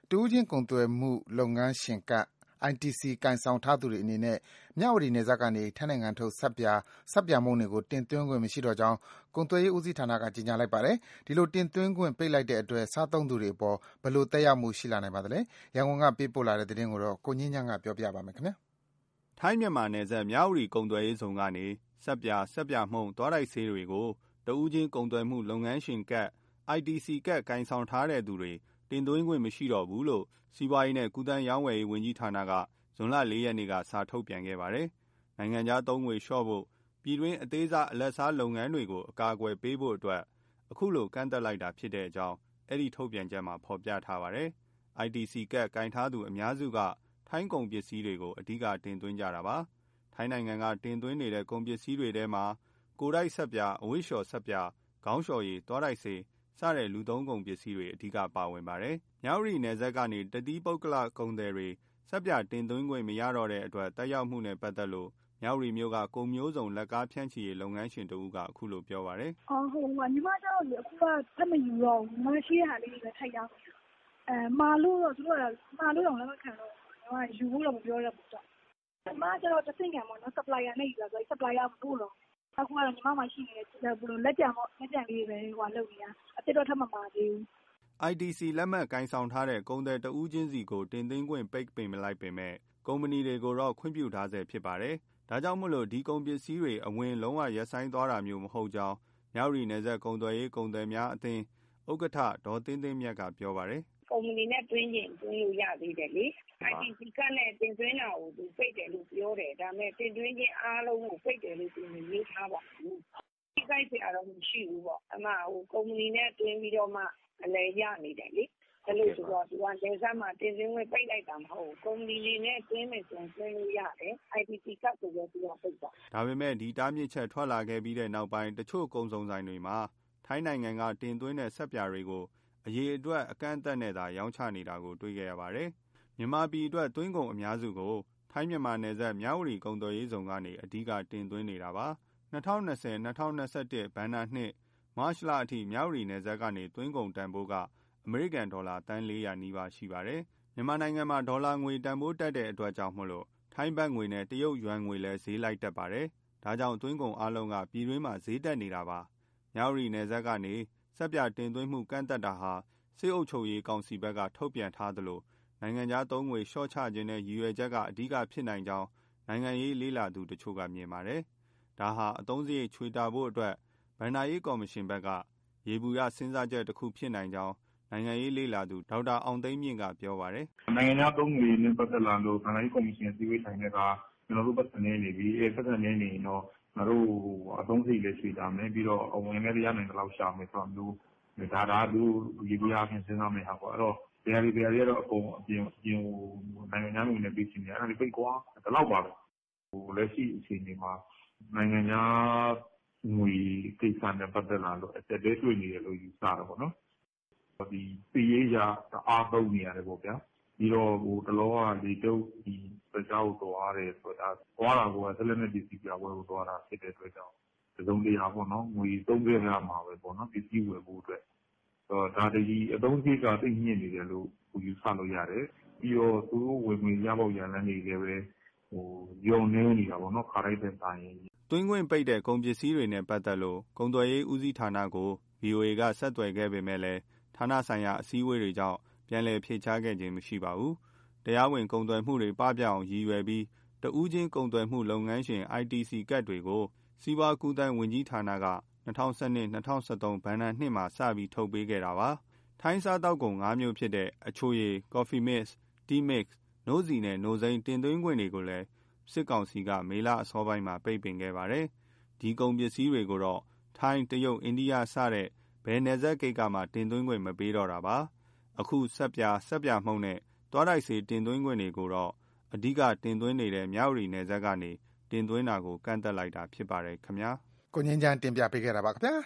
တဦးချင်းကုန်သွယ်မှုလုပ်ငန်းရှင်ကတ် ITC ကိုင်ဆောင်ထားသူတွေအနေနဲ့ မြဝတီနယ်စပ်ကနေ ထိုင်းနိုင်ငံထုတ် ဆပ်ပြာမှုန့်တွေကို တင်သွင်းခွင့်မရှိတော့ကြောင်း ကုန်သွယ်ရေးဦးစီးဌာနက ကြေညာလိုက်ပါတယ်။ ဒီလိုတင်သွင်းခွင့်ပိတ်လိုက်တဲ့အတွက် စားသုံးသူတွေအပေါ် ဘယ်လိုသက်ရောက်မှုရှိလာနိုင်ပါသလဲ။ ရန်ကုန်ကပေးပို့တဲ့သတင်းကို ကိုငြိမ်းချမ်းက ပြောပြပါမယ်။ထိုင်းမြန်မာနယ်စပ် မြဝတီကုန်သွယ်ရေးဇုန်ကနေ ဆပ်ပြာမှုန့်၊ သွားတိုက်ဆေးတွေကို တဦးချင်းကုန်သွယ်မှုလုပ်ငန်းရှင်ကတ် ITC ကတ်ကိုင်ဆောင်ထားသူတွေ တင်သွင်းခွင့်မရှိတော့ဘူးလို့ စီးပွားရေးနဲ့ ကူးသန်းရောင်းဝယ်ရေးဝန်ကြီးဌာနက ဇွန်လ 4 ရက်နေ့က စာထုတ်ပြန်ခဲ့ပါတယ်။ နိုင်ငံခြားသုံးငွေလျှော့ဖို့ ပြည်တွင်းအသေးစား၊ အလတ်စားလုပ်ငန်းတွေကို အကာအကွယ်ပေးဖို့အတွက် အခုလို ကန့်သတ်လိုက်တာဖြစ်ကြောင်း အဲဒီထုတ်ပြန်ချက်မှာ ဖော်ပြထားပါတယ်။ ITC ကတ်ကိုင်ထားသူအများစုက ထိုင်းကုန်ပစ္စည်းတွေကို အဓိကတင်သွင်းကြတာပါ။ ထိုင်းနိုင်ငံက တင်သွင်းနေတဲ့ ကုန်ပစ္စည်းတွေထဲမှာ ကိုယ်တိုက်ဆပ်ပြာ၊ အဝတ်လျှော်ဆပ်ပြာ၊ ခေါင်းလျှော်ရည်၊ သွားတိုက်ဆေး စတဲ့ လူသုံးကုန်ပစ္စည်းတွေ အဓိကပါဝင်ပါတယ်။ မြဝတီနယ်စပ်ကနေ တသီးပုဂ္ဂလကုန်သည်တွေ ဆပ်ပြာတင်သွင်းခွင့်မရတော့တဲ့အတွက် သက်ရောက်မှုနဲ့ပတ်သက်လို့ မြဝတီမြို့က ကုန်မျိုးစုံလက်ကားဖြန့်ချီရေးလုပ်ငန်းရှင်တဦးက အခုလိုပြောပါတယ်။ "ညီမကျတော့လေ အခုကထပ်မယူတော့ဘူး။ ညီမရှိတဲ့ဟာလေးတွေပဲ ထပ်ရောင်းနေတာ။ မှာလို့တော့သူတို့ကမှာလို့တောင်လက်မခံတော့ဘူး။ ယူဖို့တော့မပြောတော့ဘူး။ ညီမကျတော့တဆင့်ခံပေါ့နော်။ supplier နဲ့ယူတာဆိုတော့ supplier ကမပို့တော့ဘူး။ အခုကတော့ညီမမှာရှိနေတဲ့လက်ကျန်လေးတွေပဲလုပ်နေတာ။ အသစ်တော့ထပ်မမှာသေးဘူး။" ITC လက်မှတ်ကိုင်ဆောင်ထားတဲ့ ကုန်သည်တဦးချင်းစီကို တင်သွင်းခွင့်ပိတ်လိုက်ပေမဲ့ ကုမ္ပဏီတွေကိုတော့ ခွင့်ပြုထားဆဲဖြစ်ပါတယ်။ ဒါကြောင့် ဒီကုန်ပစ္စည်းတွေအဝင် လုံးဝရပ်ဆိုင်းသွားတာမျိုးမဟုတ်ကြောင်း မြဝတီနယ်စပ်ကုန်သွယ်ရေး ကုန်သည်များအသင်း ဥက္ကဋ္ဌ ဒေါ်သင်းသင်းမြတ်က ပြောပါတယ်။ "ကုမ္ပဏီနဲ့သွင်းချင်သွင်းလို့ရသေးတယ်လေ။ ITC ကတ်နဲ့တင်သွင်းတာကို သူပိတ်တယ်လို့ပြောတယ်။ ဒါပေမဲ့တင်သွင်းခြင်းအားလုံးကိုပိတ်တယ်လို့ သူမရေးထားပါဘူး။ ထိခိုက်စရာတော့မရှိဘူးပေါ့။ ကုမ္ပဏီနဲ့သွင်းပြီးတော့မှ အလည်ရနေတယ်လေ။ အဲလိုဆိုတော့ သူကနယ်စပ်မှာတင်သွင်းခွင့်ပိတ်လိုက်တာမဟုတ်ဘူး။ ကုမ္ပဏီတွေနဲ့သွင်းမယ်ဆိုရင်သွင်းလို့ရတယ်။ ITC ကတ်ကိုပဲသူကပိတ်တာ။" ဒါပေမဲ့ ဒီတားမြစ်ချက်ထွက်လာခဲ့ပြီးနောက်ပိုင်း တချို့ကုန်စုံဆိုင်တွေမှာ ထိုင်းနိုင်ငံကတင်သွင်းတဲ့ ဆပ်ပြာတွေကို အရေအတွက်အကန့်အသတ်နဲ့သာ ရောင်းချနေတာကို တွေ့ခဲ့ရပါတယ်။ မြန်မာပြည်အတွက် သွင်းကုန်အများစုကို ထိုင်းမြန်မာနယ်စပ် မြဝတီကုန်သွယ်ရေးဇုန်ကနေ အဓိကတင်သွင်းနေတာပါ။ ၂၀၂၀-၂၀၂၁ ဘဏ္ဍာနှစ် မတ်လအထိ မြဝတီနယ်စပ်ကနေ သွင်းကုန်တန်ဖိုးက အမေရိကန်ဒေါ်လာ သန်း ၄၀၀ နီးပါးရှိပါတယ်။ မြန်မာနိုင်ငံမှာ ဒေါ်လာငွေတန်ဖိုးတက်တဲ့အတွက်ကြောင့် ထိုင်းဘတ်ငွေနဲ့ တရုတ်ယွမ်ငွေလည်း ဈေးလိုက်တက်ပါတယ်။ ဒါကြောင့် သွင်းကုန်အားလုံးက ပြည်တွင်းမှာ ဈေးတက်နေတာပါ။ မြဝတီနယ်စပ်ကနေ ဆပ်ပြာတင်သွင်းမှုကန့်သတ်တာဟာ စစ်အုပ်ချုပ်ရေးကောင်စီဘက်က ထုတ်ပြန်ထားသလို နိုင်ငံခြားသုံးငွေလျှော့ချချင်တဲ့ ရည်ရွယ်ချက်က အဓိကဖြစ်နိုင်ကြောင်း နိုင်ငံရေးလေ့လာသူတချို့က မြင်ပါတယ်။ ဒါဟာ အသုံးစရိတ်ချွေတာဖို့အတွက် ဘဏ္ဍာရေးကော်မရှင်ဘက်က ယေဘုယျစဉ်းစားချက်တခုဖြစ်နိုင်ကြောင်း နိုင်ငံရေးလေ့လာသူ ဒေါက်တာအောင်သိန်းမြင့်က ပြောပါတယ်။ "နိုင်ငံခြားသုံးငွေနဲ့ပတ်သက်လာလို့ ဘဏ္ဍာရေးကော်မရှင်အစည်းအဝေးထိုင်တဲ့အခါ ကျနော်တို့ပိုက်ဆံနည်းနေပြီ။ ပိုက်ဆံနည်းနေရင်တော့ ငါတို့အသုံးစရိတ်လည်းချွေတာမယ်။ ပြီးတော့အဝင်လည်းရနိုင်သလောက်ရှာမယ်ဆိုတာမျိုး ဒါသူတို့ယေဘုယျအားဖြင့်စဉ်းစားမယ့်ဟာပေါ့။ ဘယ်ဟာတွေကတော့ အကုန်အပြင်ကိုနိုင်ငံခြားငွေနဲ့ပေးချင်နေတာ အဲဒါတွေပိတ်ကွာ။ ဒီလောက်ပါပဲ။ လက်ရှိအခြေအနေမှာ နိုင်ငံခြားငွေကိစ္စနဲ့ပတ်သက်လာလို့ အကျပ်အတည်းတွေ့နေတယ်လို့ယူဆတယ်ပေါ့နော်။ စစ်ရေးအရတအားသုံးနေရတယ်ပေါ့ဗျာ။ ပြီးတော့တလောကလေတပ်ရုရှားကိုသွားတယ်ဆိုတာ သွားတာကိုက စစ်လက်နက်ပစ္စည်းပြပွဲကိုသွားတာဖြစ်တဲ့အတွက်ကြောင့် တစုံတရာပေါ့နော် ငွေသုံးခဲ့ရမှာပဲပေါ့နော် ပစ္စည်းဝယ်ဖို့အတွက်။ အသုံးစရိတ်ကသိပ်မြင့်နေတယ်လို့ယူဆလို့ရတယ်။ ပြီးတော့သူတို့ဝင်ငွေရပေါက်ရလမ်းတွေလည်းပဲလျော့နည်းနေတာပေါ့နော် ခါတိုင်းထက်စာရင်။ " သွင်းခွင့်ပိတ်တဲ့ ကုန်ပစ္စည်းတွေနဲ့ပတ်သက်လို့ ကုန်သွယ်ရေးဦးစီးဌာနကို ဗွီအိုအေက ဆက်သွယ်ခဲ့ပေမဲ့ ဌာနဆိုင်ရာအစည်းအဝေးတွေကြောင့် ပြန်လည်ဖြေကြားခဲ့ခြင်းမရှိပါဘူး။ တရားဝင်ကုန်သွယ်မှုတွေပပျောက်အောင်ရည်ရွယ်ပြီး တဦးချင်းကုန်သွယ်မှုလုပ်ငန်းရှင် ITC ကတ်တွေကို စီးပွားကူးသန်းဝန်ကြီးဌာနက ၂၀၁၂-၂၀၁၃ ဘဏ္ဍာနှစ်မှာ စပြီးထုတ်ပေးခဲ့တာပါ။ ထိုင်းစားသောက်ကုန် ၅ မျိုးဖြစ်တဲ့ အချိုရည်၊ ကော်ဖီမစ်၊ တီးမတ်စ်၊ နို့ဆီနဲ့ နို့စိမ်း တင်သွင်းခွင့်တွေကိုလည်း စစ်ကောင်စီက မေလအစောပိုင်းမှာ ပိတ်ပင်ခဲ့ပါတယ်။ ဒီကုန်ပစ္စည်းတွေကိုတော့ ထိုင်း၊ တရုတ်၊ အိန္ဒိယ စတဲ့ ဘယ်နယ်စပ်ဂိတ်ကမှ တင်သွင်းခွင့်မပေးတော့တာပါ။ အခု ဆပ်ပြာမှုန့်နဲ့ သွားတိုက်ဆေးတင်သွင်းခွင့်တွေကိုတော့ အဓိကတင်သွင်းနေတဲ့ မြဝတီနယ်စပ်ကနေ တင်သွင်းတာကို ကန့်သတ်လိုက်တာဖြစ်ပါတယ်ခင်ဗျာ။ ကိုငြိမ်းချမ်းတင်ပြပေးထားပါတယ်ခင်ဗျာ